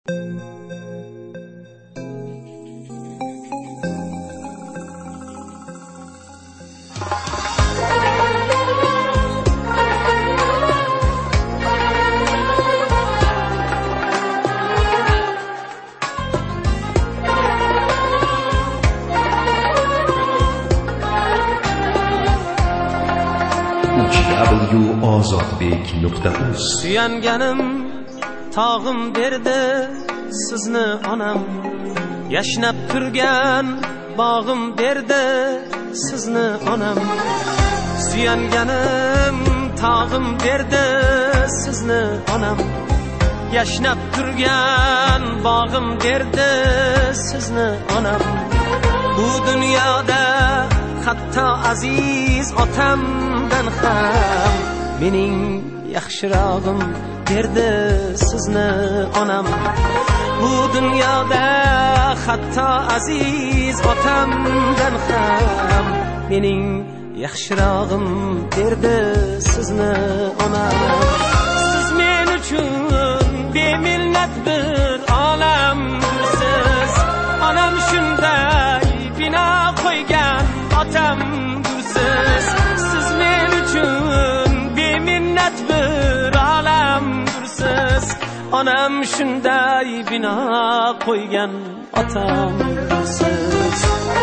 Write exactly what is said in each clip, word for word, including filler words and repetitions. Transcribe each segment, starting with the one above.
ozodbek nuqta uz Suyanganim tog'im berdi sizni onam, yashnab turgan bog'im berdi sizni onam. Suyanganim tog'im berdi sizni onam, yashnab turgan bog'im berdi sizni onam. Bu dunyoda hatto aziz otamdan ham mening yaxshirog'im berdi sizni onam. Bu dunyoda hatto aziz otamdan ham mening yaxshirog'im berdi sizni onam. Siz men uchun beminnat bir olamdirsiz, onam shunday bino qo'ygan otamdirsiz. Siz men uchun beminnat bir olamdirsiz, onam shunday bino qo'ygan otamdirsiz.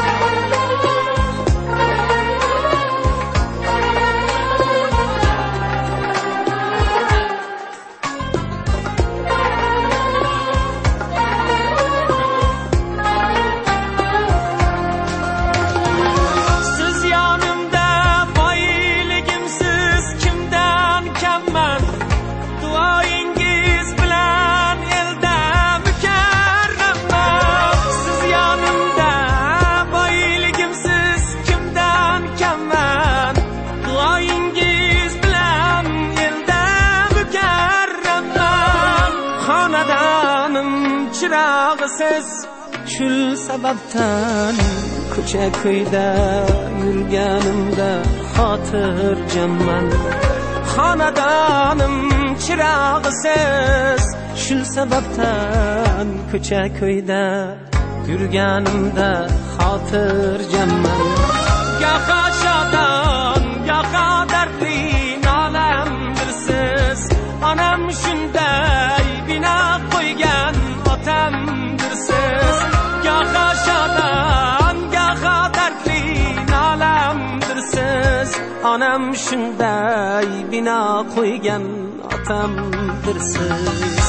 Chirog'isiz shul sababdan ko'cha ko'yda yurganimda xotirjamman. Xonadonim chirog'isiz shul sababdan ko'cha ko'yda yurganimda xotirjamman. Goho shodon goho dardli nolamdirsiz, onam shunday bino qo'ygan otamdirsiz. Goho shodon goho dardli nolamdirsiz, onam shunday bino qo'ygan otamdirsiz.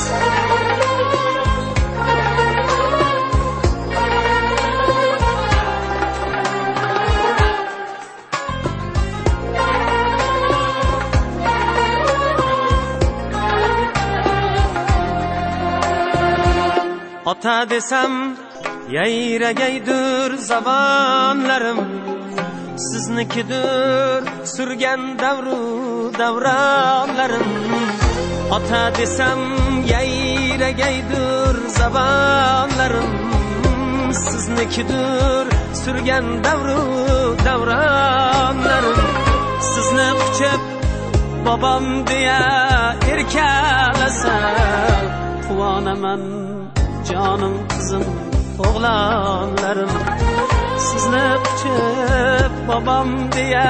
Ota desam yayragaydir zabonlarim, siznikidir surgan davru davronlarim. Ota desam yayragaydir zabonlarim, siznikidir surgan davru davronlarim. Sizni quchib bobom deya erkalasam quvonaman jonim qizim o'g'lonlarim. Sizni quchib bobom deya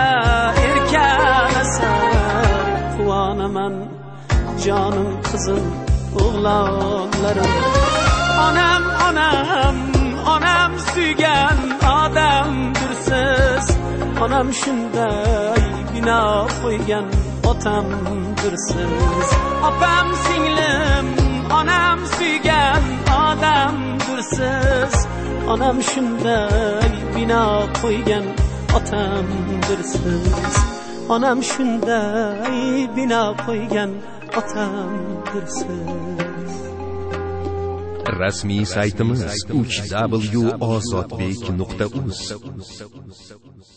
erkalasam quvonaman jonim qizim o'g'lonlarim. Onam onam onam suygan odamdirsiz, onam shunday bino qo'ygan otamdirsiz. Opam singlim onam suygan odamdirsiz, onam shunday bino qo'ygan otamdirsiz. Onam shunday bino qo'ygan otamdirsiz. Rasmiy saytimiz uch w ozodbek nuqta uz